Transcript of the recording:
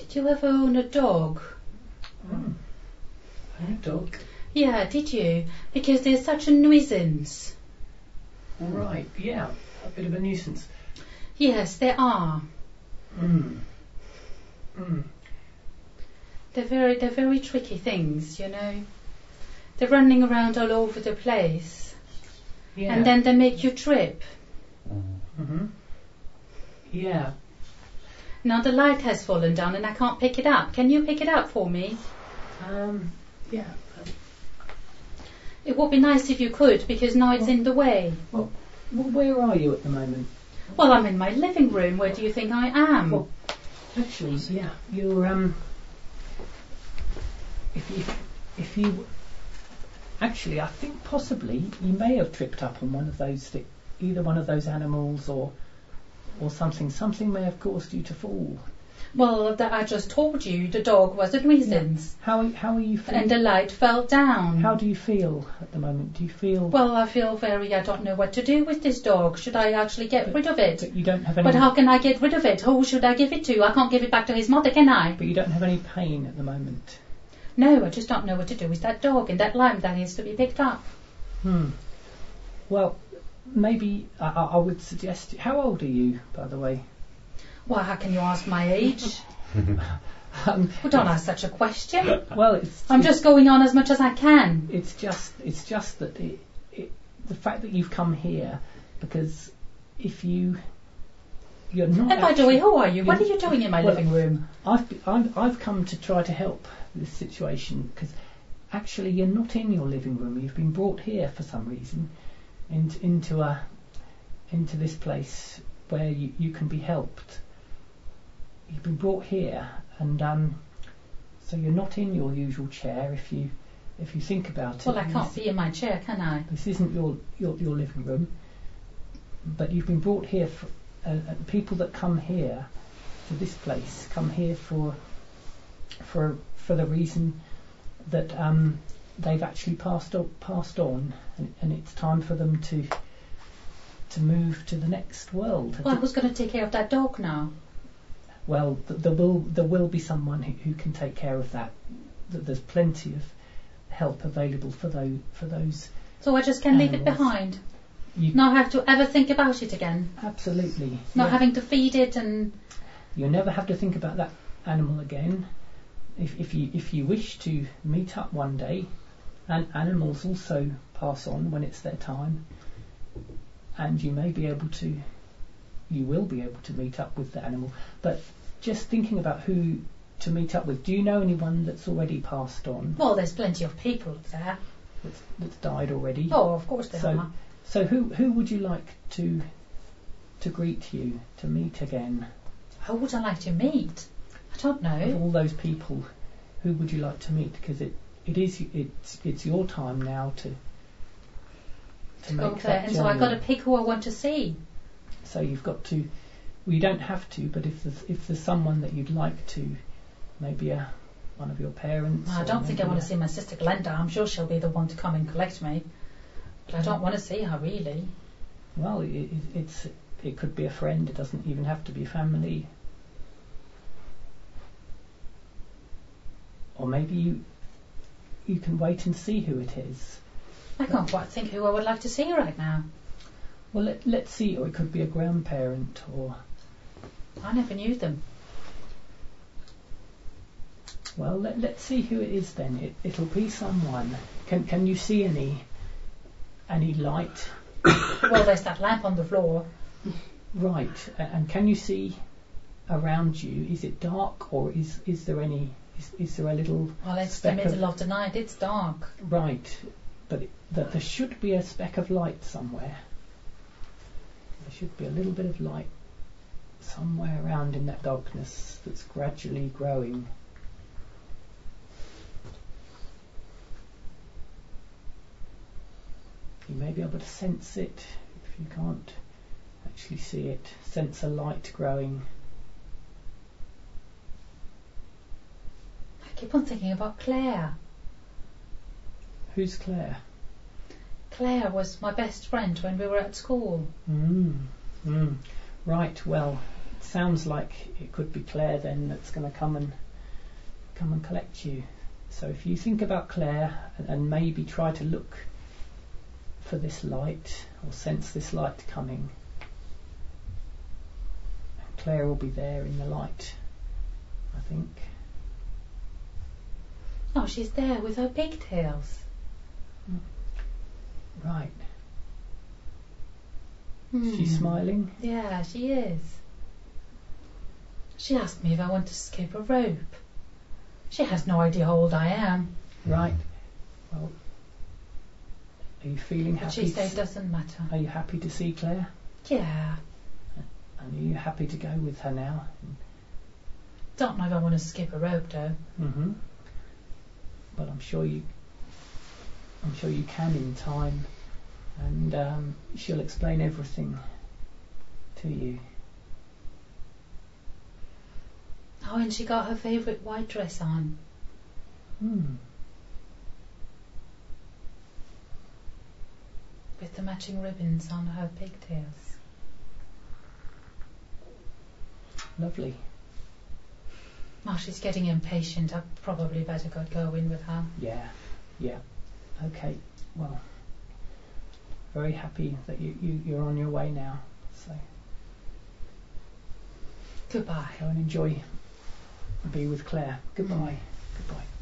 Did you ever own a dog? Own a dog? Yeah, did you? Because they're such a nuisance. Right, yeah, a bit of a nuisance. Yes, they are. They're very tricky things, you know. They're running around all over the place. Yeah. And then they make you trip. Yeah. Now the light has fallen down and I can't pick it up. Can you pick it up for me? Yeah. It would be nice if you could, because now it's in the way. Well, where are you at the moment? Well, I'm in my living room. Where do you think I am? Well, actually, yeah, you're if you actually, I think possibly you may have tripped up on one of those either one of those animals or something. Something may have caused you to fall. Well, I just told you the dog was a nuisance. Yeah. How are you feeling? And the light fell down. How do you feel at the moment? Do you feel? Well, I feel I don't know what to do with this dog. Should I actually get rid of it? But you don't have any. But how can I get rid of it? Who should I give it to? I can't give it back to his mother, can I? But you don't have any pain at the moment. No, I just don't know what to do with that dog and that lamb that needs to be picked up. Well, maybe I would suggest. How old are you, by the way? Well, how can you ask my age? Well, don't ask such a question. Well, I'm just going on as much as I can. It's just that the fact that you've come here, because if you're not. And by the way, who are you? What are you doing in my living room? I've come to try to help this situation, because actually you're not in your living room. You've been brought here for some reason into this place where you can be helped. You've been brought here, and so you're not in your usual chair. If you think about it. Well, I can't be in my chair, can I? This isn't your living room, but you've been brought here for people that come here to this place come here for the reason that they've actually passed on, and it's time for them to move to the next world. Well, who's going to take care of that dog now? Well, there will be someone who can take care of that. There's plenty of help available for those. So I just can leave it behind. Not have to ever think about it again. Absolutely. Not having to feed it and. You never have to think about that animal again. If you wish to meet up one day, and animals also pass on when it's their time, and you will be able to meet up with the animal. But just thinking about who to meet up with, do you know anyone that's already passed on? Well, there's plenty of people there. That's died already. Oh, of course there are. So who would you like to greet you, to meet again? Who would I like to meet? I don't know. Of all those people, who would you like to meet? Because it's your time now to make that journey. And so I've got to pick who I want to see. So you've got to. Well, you don't have to, but if there's someone that you'd like to, maybe one of your parents. I don't think I want to see my sister Glenda. I'm sure she'll be the one to come and collect me. But I don't want to see her really. Well, it could be a friend. It doesn't even have to be family. Or maybe you can wait and see who it is. I can't quite think who I would like to see right now. Well, let's see. Or it could be a grandparent, or. I never knew them. Well, let's see who it is then. It'll be someone. Can you see any light? Well, there's that lamp on the floor. Right. And can you see around you? Is it dark, or is there any? Is there a little? Well, it's the middle of the night. It's dark. Right. But there should be a speck of light somewhere. There should be a little bit of light somewhere around in that darkness that's gradually growing. You may be able to sense it if you can't actually see it. Sense a light growing. I keep on thinking about Claire. Who's Claire? Claire was my best friend when we were at school. Right, well, sounds like it could be Claire then that's going to come and collect you. So if you think about Claire and maybe try to look for this light or sense this light coming, and Claire will be there in the light, I think. Oh, she's there with her pigtails. Right. She's smiling? Yeah, she is. She asked me if I want to skip a rope. She has no idea how old I am. Right. Well, are you feeling But happy? she said it doesn't matter. Are you happy to see Claire? Yeah. And are you happy to go with her now? Don't know if I want to skip a rope though. Mm-hmm. Well, I'm sure you can in time, and she'll explain everything to you. Oh, and she got her favourite white dress on. With the matching ribbons on her pigtails. Lovely. Oh, she's getting impatient. I probably better go in with her. Yeah. Okay. Well, very happy that you're on your way now. So Goodbye. go and enjoy. Be with Claire. Goodbye. Goodbye.